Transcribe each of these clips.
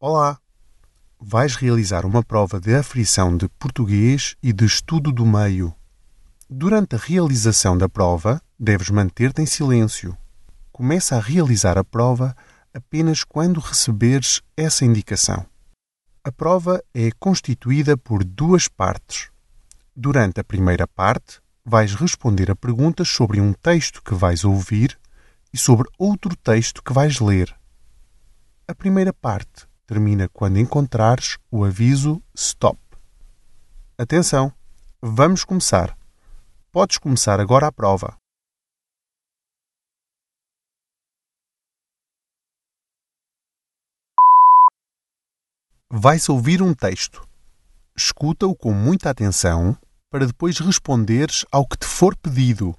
Olá! Vais realizar uma prova de aferição de português e de estudo do meio. Durante a realização da prova, deves manter-te em silêncio. Começa a realizar a prova apenas quando receberes essa indicação. A prova é constituída por duas partes. Durante a primeira parte, vais responder a perguntas sobre um texto que vais ouvir e sobre outro texto que vais ler. A primeira parte termina quando encontrares o aviso STOP. Atenção! Vamos começar. Podes começar agora a prova. Vais ouvir um texto. Escuta-o com muita atenção para depois responderes ao que te for pedido.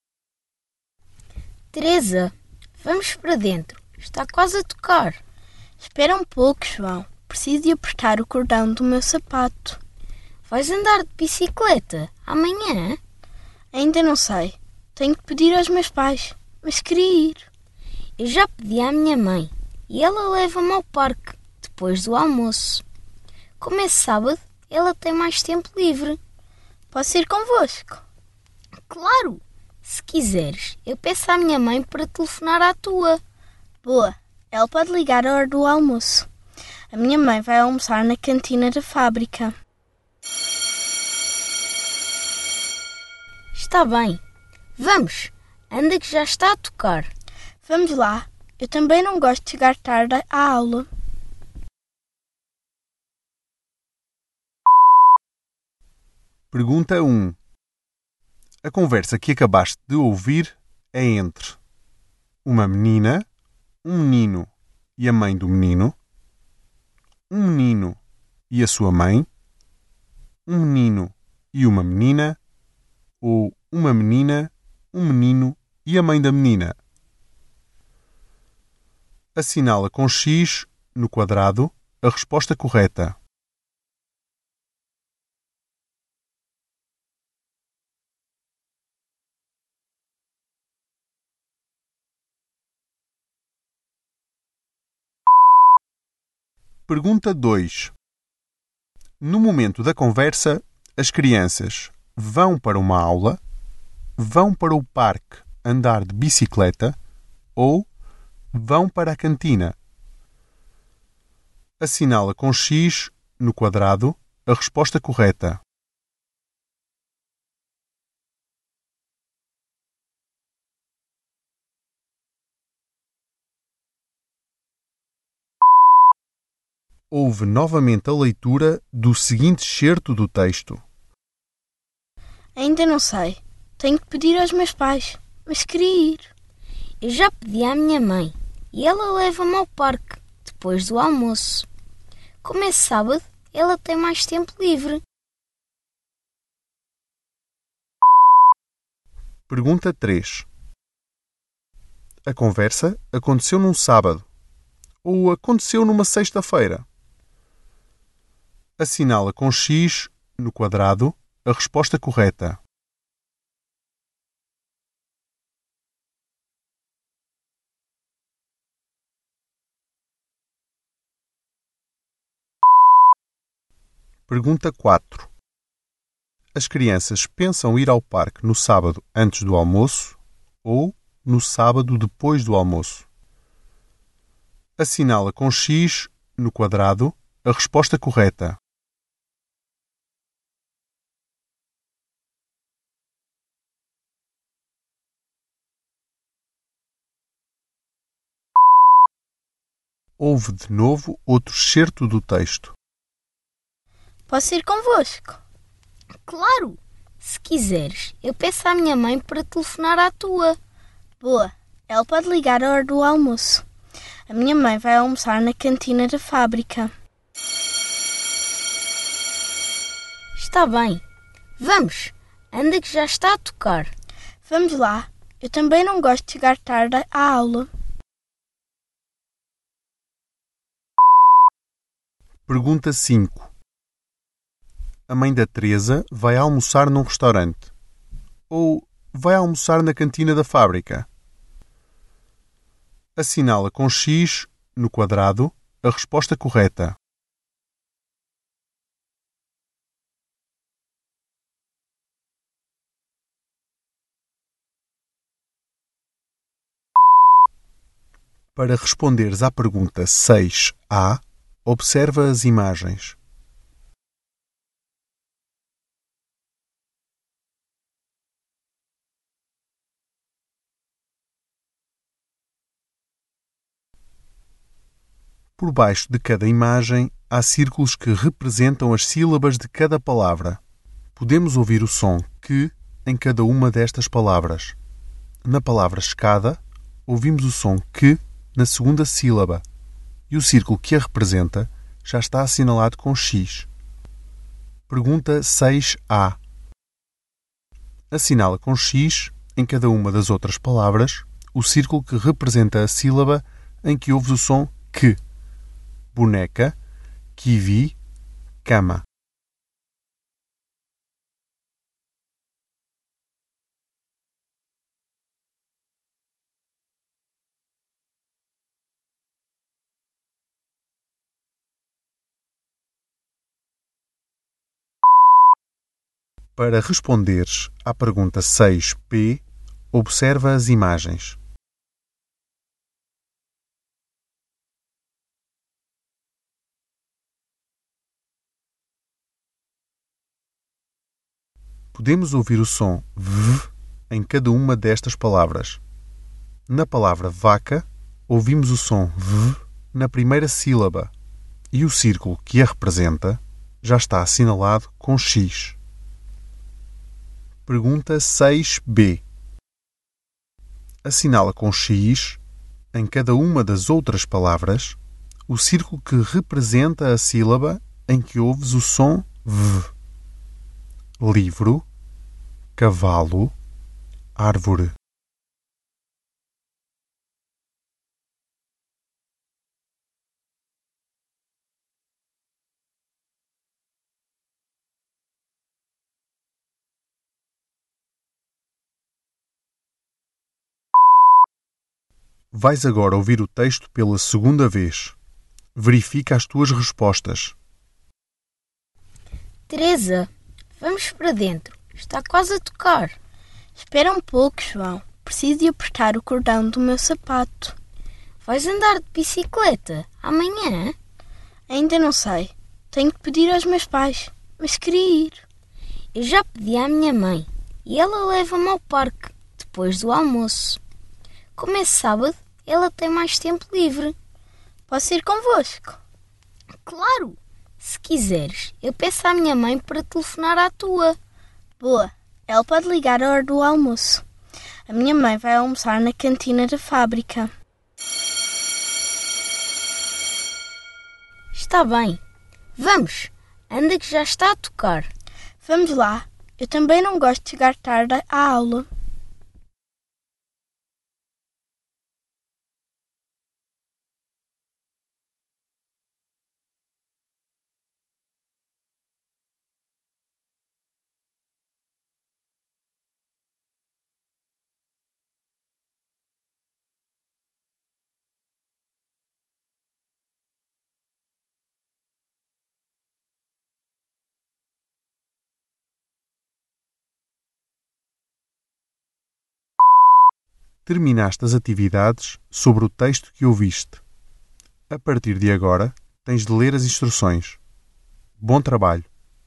Teresa, vamos para dentro. Está quase a tocar. Espera um pouco, João. Preciso de apertar o cordão do meu sapato. Vais andar de bicicleta amanhã? Ainda não sei. Tenho que pedir aos meus pais, mas queria ir. Eu já pedi à minha mãe e ela leva-me ao parque depois do almoço. Como é sábado, ela tem mais tempo livre. Posso ir convosco? Claro! Se quiseres, eu peço à minha mãe para telefonar à tua. Boa! Ela pode ligar à hora do almoço. A minha mãe vai almoçar na cantina da fábrica. Está bem. Vamos. Anda que já está a tocar. Vamos lá. Eu também não gosto de chegar tarde à aula. Pergunta 1. A conversa que acabaste de ouvir é entre uma menina, um menino e a mãe do menino, um menino e a sua mãe, um menino e uma menina, ou uma menina, um menino e a mãe da menina. Assinala com X no quadrado a resposta correta. Pergunta 2. No momento da conversa, as crianças vão para uma aula, vão para o parque andar de bicicleta ou vão para a cantina. Assinala com X no quadrado a resposta correta. Ouve novamente a leitura do seguinte excerto do texto. Ainda não sei. Tenho que pedir aos meus pais, mas queria ir. Eu já pedi à minha mãe e ela leva-me ao parque depois do almoço. Como é sábado, ela tem mais tempo livre. Pergunta 3. A conversa aconteceu num sábado ou aconteceu numa sexta-feira? Assinala com X no quadrado a resposta correta. Pergunta 4. As crianças pensam ir ao parque no sábado antes do almoço ou no sábado depois do almoço? Assinala com X no quadrado a resposta correta. Ouve de novo outro excerto do texto. Posso ir convosco? Claro! Se quiseres, eu peço à minha mãe para telefonar à tua. Boa! Ela pode ligar à hora do almoço. A minha mãe vai almoçar na cantina da fábrica. Está bem. Vamos. Anda que já está a tocar. Vamos lá. Eu também não gosto de chegar tarde à aula. Pergunta 5. A mãe da Teresa vai almoçar num restaurante ou vai almoçar na cantina da fábrica? Assinala com X no quadrado a resposta correta. Para responderes à pergunta 6A, observa as imagens. Por baixo de cada imagem, há círculos que representam as sílabas de cada palavra. Podemos ouvir o som que em cada uma destas palavras. Na palavra escada, ouvimos o som que na segunda sílaba e o círculo que a representa já está assinalado com X. Pergunta 6A. Assinala com X, em cada uma das outras palavras, o círculo que representa a sílaba em que ouves o som que. Boneca, kiwi, cama. Para responderes à pergunta 6P, observa as imagens. Podemos ouvir o som V em cada uma destas palavras. Na palavra vaca, ouvimos o som V na primeira sílaba e o círculo que a representa já está assinalado com X. Pergunta 6B. Assinala com X, em cada uma das outras palavras, o círculo que representa a sílaba em que ouves o som V. Livro, cavalo, árvore. Vais agora ouvir o texto pela segunda vez. Verifica as tuas respostas. Teresa, vamos para dentro. Está quase a tocar. Espera um pouco, João. Preciso de apertar o cordão do meu sapato. Vais andar de bicicleta amanhã? Ainda não sei. Tenho que pedir aos meus pais. Mas queria ir. Eu já pedi à minha mãe e ela leva-me ao parque depois do almoço. Como é sábado, ela tem mais tempo livre. Posso ir convosco? Claro! Se quiseres, eu peço à minha mãe para telefonar à tua. Boa! Ela pode ligar à hora do almoço. A minha mãe vai almoçar na cantina da fábrica. Está bem. Vamos! Anda que já está a tocar. Vamos lá. Eu também não gosto de chegar tarde à aula. Terminaste as atividades sobre o texto que ouviste. A partir de agora, tens de ler as instruções. Bom trabalho!